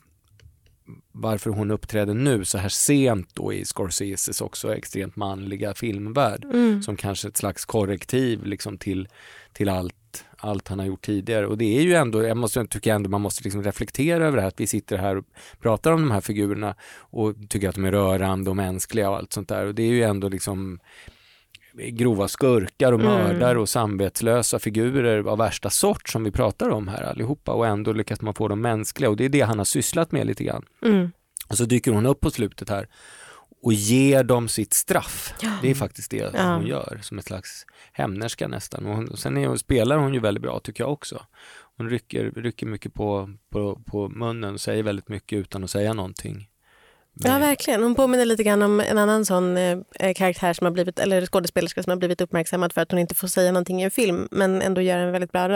varför hon uppträder nu så här sent då i Scorseses också extremt manliga filmvärld, som kanske ett slags korrektiv liksom till allt han har gjort tidigare. Och det är ju ändå, man måste liksom reflektera över det här, att vi sitter här och pratar om de här figurerna och tycker att de är rörande och mänskliga och allt sånt där. Och det är ju ändå liksom grova skurkar och mördare och samvetslösa figurer av värsta sort som vi pratar om här allihopa, och ändå lyckas man få dem mänskliga, och det är det han har sysslat med lite grann. Och så dyker hon upp på slutet här och ger dem sitt straff. Det är faktiskt det hon gör, som ett slags hämnerska nästan. Och sen spelar hon ju väldigt bra, tycker jag också. Hon rycker mycket på munnen och säger väldigt mycket utan att säga någonting. Ja, verkligen. Hon påminner lite grann om en annan sån karaktär som har blivit, eller skådespelerska som har blivit uppmärksammad för att hon inte får säga någonting i en film, men ändå gör en väldigt bra roll.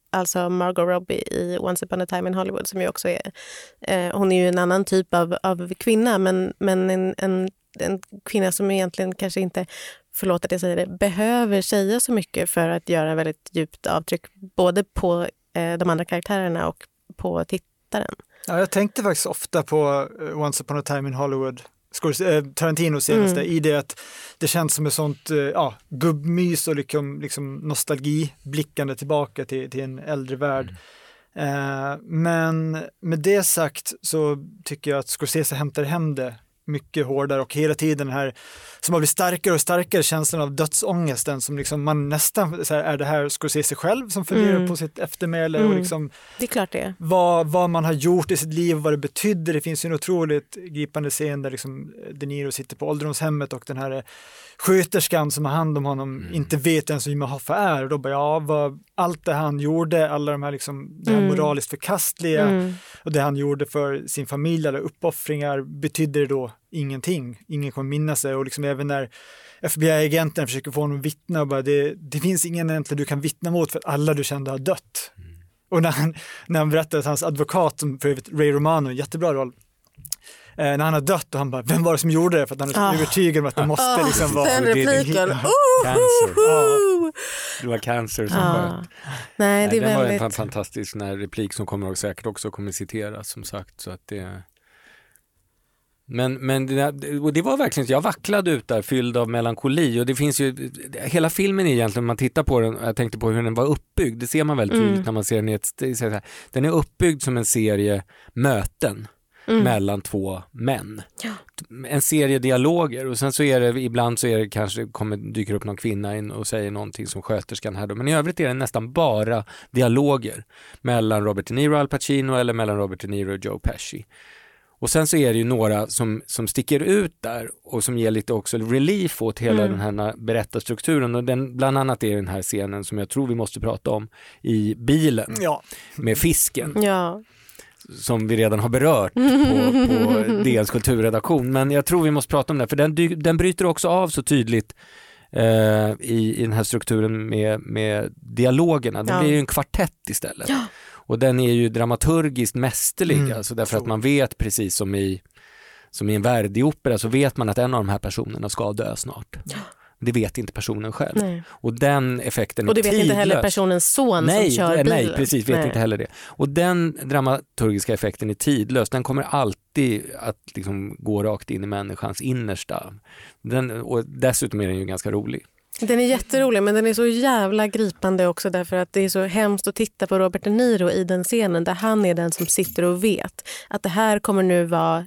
alltså Margot Robbie i Once upon a time in Hollywood, som ju också är, hon är ju en annan typ av kvinna, men en kvinna som egentligen kanske inte, förlåt att jag säger det, behöver säga så mycket för att göra väldigt djupt avtryck både på de andra karaktärerna och på tittaren. Ja, jag tänkte faktiskt ofta på Once upon a time in Hollywood, Tarantino senaste, i det att det känns som ett sånt gubbmys och liksom nostalgi, blickande tillbaka till en äldre värld. Men med det sagt så tycker jag att Scorsese hämtar hem det mycket hårdare, och hela tiden den här som har blivit starkare och starkare känslan av dödsångesten som liksom man nästan så här, är det här Scorsese själv som funderar på sitt eftermäle och liksom det är klart det. Vad man har gjort i sitt liv, vad det betydde. Det finns ju en otroligt gripande scen där liksom De Niro sitter på ålderdomshemmet och den här sköterskan som har hand om honom inte vet ens vem Hoffa är, och då bara allt det han gjorde, alla de här liksom det här moraliskt förkastliga och det han gjorde för sin familj, alla uppoffringar, betydde det då ingenting. Ingen kommer minnas det, och liksom även när FBI-agenten försöker få honom att vittna och bara det finns ingen egentligen du kan vittna mot för att alla du kände har dött. Och när han berättade att hans advokat, som för övrigt Ray Romano, jättebra roll, när han har dött, och han bara, vem var det som gjorde det? För att han är övertygad om att det måste liksom vara... Den repliken! Cancer. Det var cancer som sköt. Nej, det är den väldigt... var en fantastisk replik som kommer säkert också kommer citeras, som sagt. Så att det... Men det var verkligen, jag vacklade ut där fylld av melankoli, och det finns ju, hela filmen egentligen, man tittar på den, jag tänkte på hur den var uppbyggd, det ser man väldigt tydligt när man ser den. Den är uppbyggd som en serie möten mellan två män. Ja. En serie dialoger, och sen så är det ibland så är det kanske dyker upp någon kvinna in och säger någonting som sköterskan här då. Men i övrigt är det nästan bara dialoger mellan Robert De Niro och Al Pacino, eller mellan Robert De Niro och Joe Pesci. Och sen så är det ju några som sticker ut där och som ger lite också relief åt hela den här berättarstrukturen, och bland annat är den här scenen som jag tror vi måste prata om i bilen med fisken. Ja. Som vi redan har berört på DNs kulturredaktion. Men jag tror vi måste prata om det, för den bryter också av så tydligt i den här strukturen med dialogerna. Den blir ju en kvartett istället. Ja. Och den är ju dramaturgiskt mästerlig, alltså därför att man vet, precis som i en Verdi-opera, så vet man att en av de här personerna ska dö snart. Ja. Det vet inte personen själv. Nej. Och den effekten är tidlös. Och det vet inte heller personens son som kör bilen. Nej, precis, vet inte heller det. Och den dramaturgiska effekten är tidlös. Den kommer alltid att liksom gå rakt in i människans innersta. Och dessutom är den ju ganska rolig. Den är jätterolig, men den är så jävla gripande också, därför att det är så hemskt att titta på Robert De Niro i den scenen där han är den som sitter och vet att det här kommer nu vara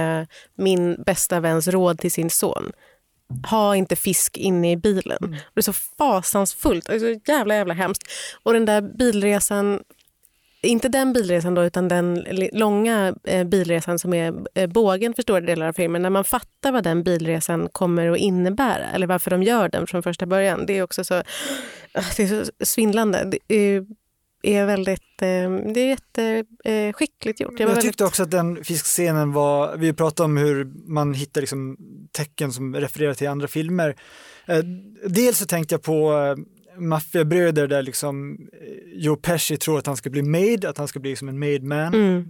min bästa väns råd till sin son. Ha inte fisk inne i bilen. Och det är så fasansfullt, det är så jävla hemskt. Och den där bilresan, inte den bilresan då, utan den långa bilresan som är bågen för stora delar av filmen, när man fattar vad den bilresan kommer att innebära, eller varför de gör den från första början, det är också så, det är så svindlande. Det är väldigt, det är jätteskickligt gjort. Jag tyckte också att den fiskscenen var, vi pratade om hur man hittar liksom tecken som refererar till andra filmer. Dels så tänkte jag på maffiabröder där liksom Joe Pesci tror att han ska bli made, att han ska bli som en made man.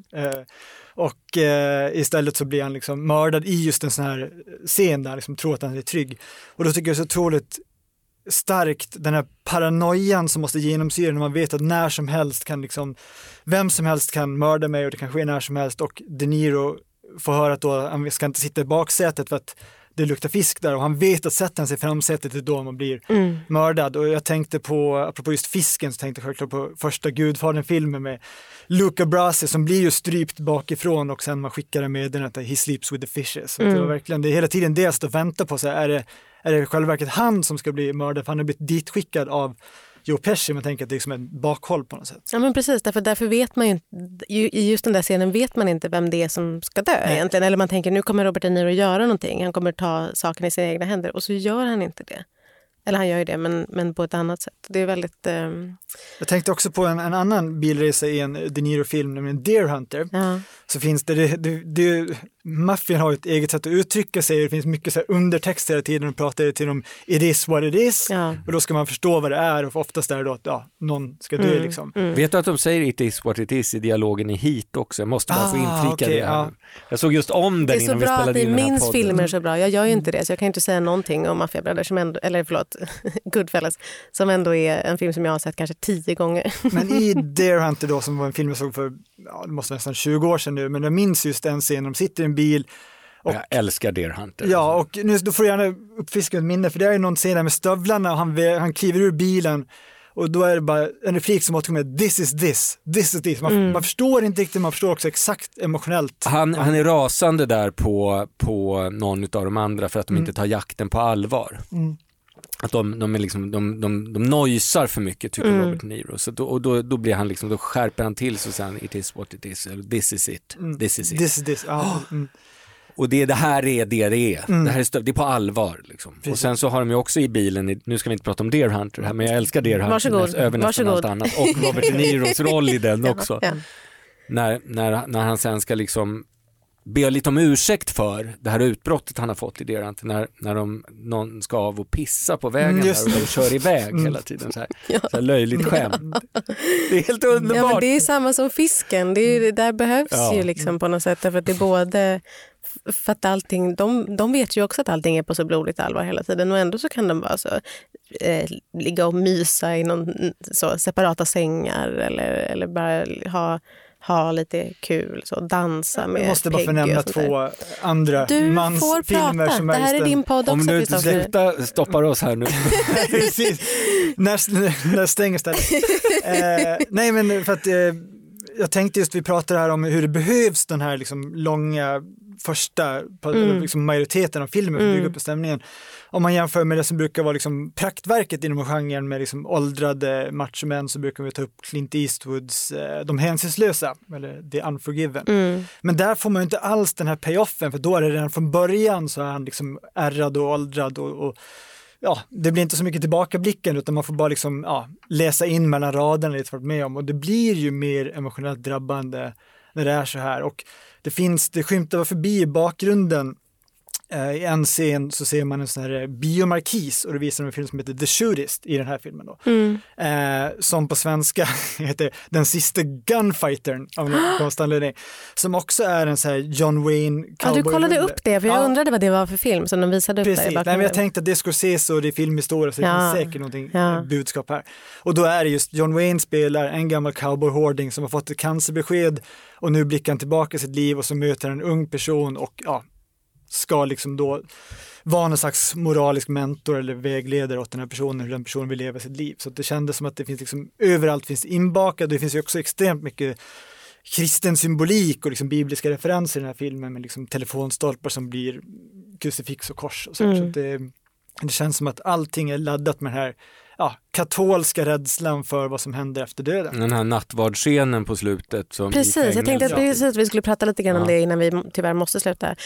Och istället så blir han liksom mördad i just en sån här scen där han liksom tror att han är trygg. Och då tycker jag så otroligt starkt den här paranoian som måste genomsyra när man vet att när som helst kan liksom, vem som helst kan mörda mig och det kan ske när som helst, och De Niro får höra att då han ska inte sitta i baksätet för att det luktar fisk där, och han vet att sätter han sig i framsätet är då man blir mördad. Och jag tänkte på, apropå just fisken, så tänkte jag självklart på första Gudfadern-filmen med Luca Brasi som blir ju strypt bakifrån och sen man skickar en meddelande att he sleeps with the fishes. Så det var verkligen, det är hela tiden det att vänta på, så är det själva verket han som ska bli mördad, för han har blivit ditskickad av Joe Pesci, man tänker att det är som en bakhåll på något sätt. Ja, men precis, därför vet man ju i just den där scenen vet man inte vem det är som ska dö egentligen, eller man tänker nu kommer Robert De Niro göra någonting, han kommer ta saken i sina egna händer, och så gör han inte det. Eller han gör ju det, men på ett annat sätt. Det är väldigt... Jag tänkte också på en annan bilresa i en De Niro-film, nämligen Deer Hunter. Ja. Så finns maffian har ett eget sätt att uttrycka sig. Det finns mycket så här undertext hela tiden och pratar till dem it is what it is. Ja. Och då ska man förstå vad det är och oftast är det då att någon ska dö liksom. Vet du att de säger it is what it is i dialogen i Heat också? Jag måste bara få inflika det här. Ja. Jag såg just om den innan vi spelade in den här podden. Det är så bra att ni minns filmer så bra. Jag gör ju inte det, så jag kan inte säga någonting om Maffiabröder som ändå, eller förlåt, Goodfellas, som ändå är en film som jag har sett kanske 10 gånger. Men i Deer Hunter då, som var en film jag såg för, det måste nästan 20 år sedan nu, men jag minns just en scen, de sitter i en bil. Och, jag älskar Deer Hunter. Ja, och nu då får du gärna uppfiska ett minne, för det är ju någon scen där med stövlarna och han kliver ur bilen. Och då är det bara en replik som återkommer med this is this. Man förstår inte riktigt, man förstår också exakt emotionellt. Han är rasande där på någon av de andra för att de inte tar jakten på allvar. Att de är liksom, de nojsar för mycket, tycker Robert De Niro. Så då blir han liksom, då skärper han till så säger han it is what it is, eller this is it. Och det här är det är. Det här är, det är på allvar liksom. Och sen så har de ju också i bilen, nu ska vi inte prata om Deer Hunter här, men jag älskar Deer Hunter över nästan allt annat. Och Robert De Niros roll i den också. Ja. När han sen ska liksom be lite om ursäkt för det här utbrottet han har fått i Deer Hunter, när någon ska av och pissa på vägen där och de kör iväg hela tiden så här löjligt skämt. Det är helt underbart. Ja, men det är samma som fisken. Där behövs ju liksom på något sätt, för att det är både för att allting, de vet ju också att allting är på så blodigt allvar hela tiden, och ändå så kan de bara så ligga och mysa i någon så separata sängar eller bara ha lite kul, så dansa med. Jag måste bara förnämna 2 andra mansfilmer som är. Det här är din podd också. Om du inte stoppar oss här nu. Precis. När stänger stället. Nej, men för att jag tänkte just, vi pratar här om hur det behövs den här liksom långa första liksom majoriteten av filmen för att bygga upp stämningen. Om man jämför med det som brukar vara liksom praktverket inom genren med liksom åldrade machomän, så brukar vi ta upp Clint Eastwoods De hänsynslösa, eller The Unforgiven. Men där får man ju inte alls den här payoffen, för då är det redan från början så är han liksom ärrad och åldrad och det blir inte så mycket tillbakablicken, utan man får bara liksom, läsa in mellan raderna lite för att med om, och det blir ju mer emotionellt drabbande när det är så här. Och det skymtar förbi i bakgrunden. I en scen så ser man en sån här biomarkis, och det visar en film som heter The Shootist i den här filmen då. Som på svenska heter Den sista gunfightern av någon konstig anledning, som också är en sån här John Wayne cowboy. Du kollade upp det, för jag undrade vad det var för film som de visade upp. Precis. Nej, men jag tänkte att det skulle ses, och det är filmhistoria, så det finns säkert någonting budskap här. Och då är det just John Wayne spelar en gammal cowboy-hårding som har fått ett cancerbesked, och nu blickar han tillbaka i sitt liv och så möter han en ung person och ska liksom då vara en slags moralisk mentor eller vägledare åt den här personen, hur den personen vill leva sitt liv. Så det kändes som att det finns liksom, överallt finns inbakat, och det finns ju också extremt mycket kristen symbolik och liksom bibliska referenser i den här filmen, med liksom telefonstolpar som blir krucifix och kors och så. Så det känns som att allting är laddat med den här katolska rädslan för vad som händer efter döden. Den här nattvardsscenen på slutet. Som precis, jag tänkte att vi skulle prata lite grann om det innan vi tyvärr måste sluta.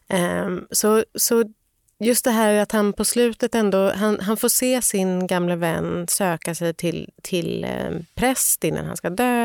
Så just det här att han på slutet ändå, han får se sin gamla vän söka sig till präst innan han ska dö,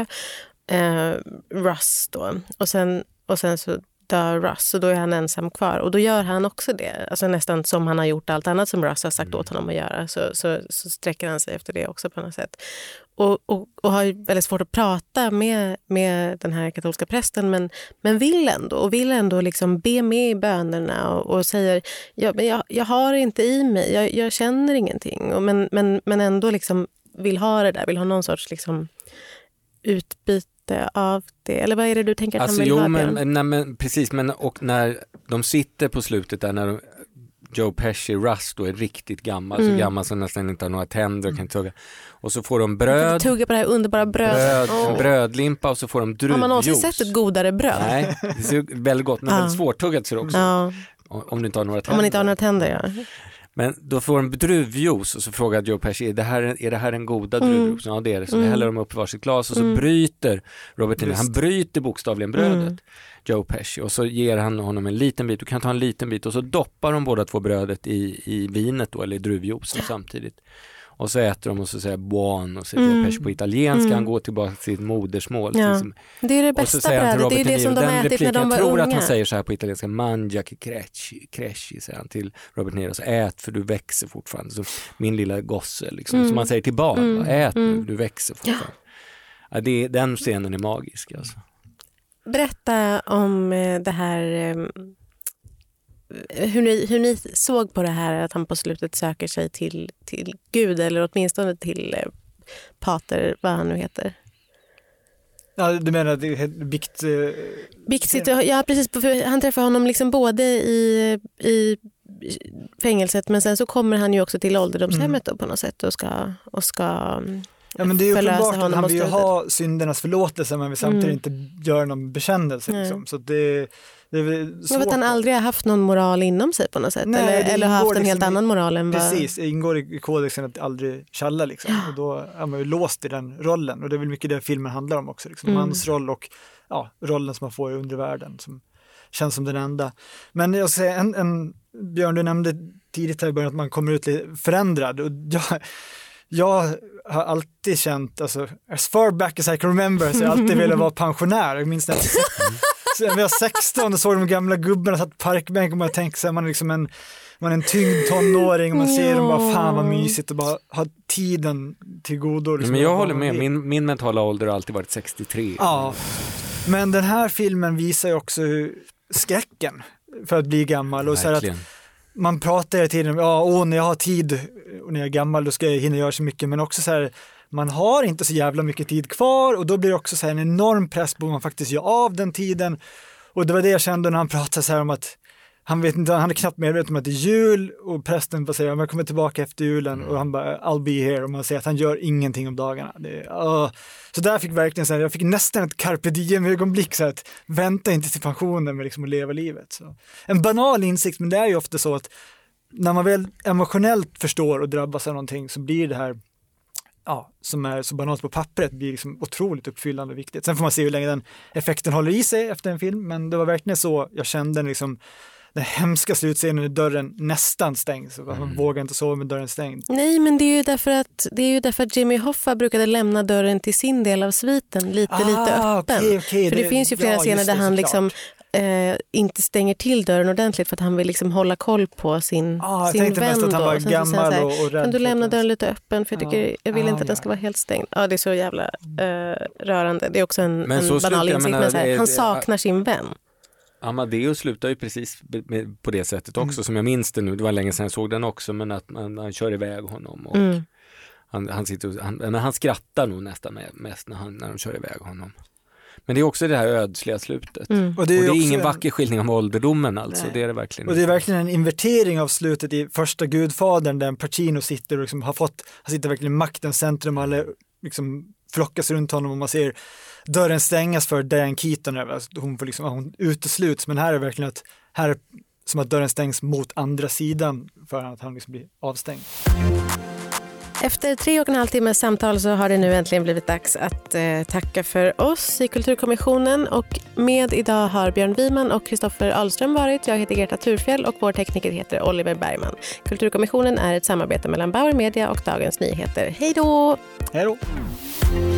Russ då. Och sen så dör Russ, och då är han ensam kvar. Och då gör han också det. Alltså nästan som han har gjort allt annat som Russ har sagt åt honom att göra. Så sträcker han sig efter det också på något sätt. Och har väldigt svårt att prata med den här katolska prästen, men vill ändå liksom be med i bönerna och säger jag har inte i mig, jag känner ingenting. Men ändå liksom vill ha det där, vill ha någon sorts liksom utbyte av det, eller vad är det du tänker att han vill ha? Men precis, och när de sitter på slutet där, när Joe Pesci, Russ då är riktigt gammal, så gammal som nästan inte har några tänder och kan tugga, och så får de bröd, tugga på det här underbara bröd. En brödlimpa, och så får de druvjuice. Har man någonsin sett ett godare bröd? Nej, det ser väldigt gott, men väldigt svårtuggat ser det också. Om du inte har några tänder. Om man inte har några tänder, Men då får de druvjuice och så frågar Joe Pesci, är det här en goda druvjuice? Ja, det är det. Så häller de upp varsitt glas och så bryter Robert De Niro, han bryter bokstavligen brödet, Joe Pesci, och så ger han honom en liten bit. Du kan ta en liten bit och så doppar de båda två brödet i vinet då, eller i druvjuicen samtidigt. Och så äter de och så säger buon och så Joe Pesci på italienska, han går tillbaka till sitt modersmål. Ja. Liksom. Det är det bästa brödet, det är det som de ätit när de var unga. Jag tror att han säger så här på italienska, mangia che cresci, säger han till Robert De Niro, så ät för du växer fortfarande. Så min lilla gosse, liksom, som man säger till barn, ät nu, du växer fortfarande. Ja, den scenen är magisk alltså. Berätta om det här, hur ni såg på det här att han på slutet söker sig till Gud, eller åtminstone till Pater, vad han nu heter. Ja, du menar att det är bikt? Ja, precis. Han träffar honom liksom både i fängelset, men sen så kommer han ju också till ålderdomshemmet då, på något sätt och ska ja, men det är ju uppenbart att han vill ju ha syndernas förlåtelse, men vi samtidigt inte gör någon bekännelse. Liksom. Så det är svårt. Att han aldrig har haft någon moral inom sig på något sätt. Nej, eller har haft en helt annan moral än vad... Precis, det ingår i kodexen att aldrig tjalla. Liksom. Ja. Och då är man ju låst i den rollen. Och det är väl mycket det filmen handlar om också. Liksom. Hans roll och rollen som man får i undervärlden. Som känns som den enda. Men jag ska säga, Björn, du nämnde tidigt här i början att man kommer ut lite förändrad. Och jag har alltid känt, alltså, as far back as I can remember, så jag alltid ville vara pensionär. Jag minns när jag var 16 och såg de gamla gubbarna satt på parkbänk och man tänkte så här, man är liksom man är en tyngd tonåring och man ser dem bara, fan vad mysigt och bara ha tiden till godo. Liksom. Men jag håller med, min mentala ålder har alltid varit 63. Ja, men den här filmen visar ju också skräcken för att bli gammal och så att man pratar hela tiden om, när jag har tid och när jag är gammal då ska jag hinna göra så mycket, men också så här, man har inte så jävla mycket tid kvar och då blir det också så här en enorm press på att man faktiskt gör av den tiden. Och det var det jag kände när han pratade så här om att han är knappt medveten om att det är jul och prästen bara säger att jag kommer tillbaka efter julen och han bara I'll be here och man säger att han gör ingenting om dagarna. Så där fick verkligen så här, jag fick nästan ett carpe diem ögonblick så att vänta inte till pensionen med liksom att leva livet. Så. En banal insikt, men det är ju ofta så att när man väl emotionellt förstår och drabbas av någonting så blir det här som är så banalt på pappret blir liksom otroligt uppfyllande och viktigt. Sen får man se hur länge den effekten håller i sig efter en film, men det var verkligen så jag kände liksom den hemska slutscenen när dörren nästan stängs. Man vågar inte sova med dörren stängd. Nej, men det är ju därför att Jimmy Hoffa brukade lämna dörren till sin del av sviten lite öppen. Okay. För det finns ju flera scener där han liksom inte stänger till dörren ordentligt för att han vill liksom hålla koll på sin vän. Att han var gammal och rädd. Kan du lämna dörren lite öppen för jag vill inte att den ska vara helt stängd. Ja, det är så jävla rörande. Det är också en banal insikt, men så här, han saknar sin vän. Amadeus slutar ju precis på det sättet också, som jag minns det nu. Det var länge sedan jag såg den också, men att man kör iväg honom och han skrattar nog nästan mest när de kör iväg honom. Men det är också det här ödsliga slutet. Och det är ingen vacker skildring om ålderdomen alltså. Det är det verkligen. Och det är verkligen en invertering av slutet i första Gudfadern där Pacino sitter och liksom han sitter verkligen i maktens centrum, alla liksom flockas runt honom och man ser dörren stängas för Diane Keaton. Alltså hon utesluts, men här är verkligen som att dörren stängs mot andra sidan för att han liksom blir avstängd. Efter 3,5 timmars samtal så har det nu äntligen blivit dags att tacka för oss i Kulturkommissionen, och med idag har Björn Wiman och Kristoffer Ahlström varit. Jag heter Greta Thurfjell och vår tekniker heter Oliver Bergman. Kulturkommissionen är ett samarbete mellan Bauer Media och Dagens Nyheter. Hej då! Hej då!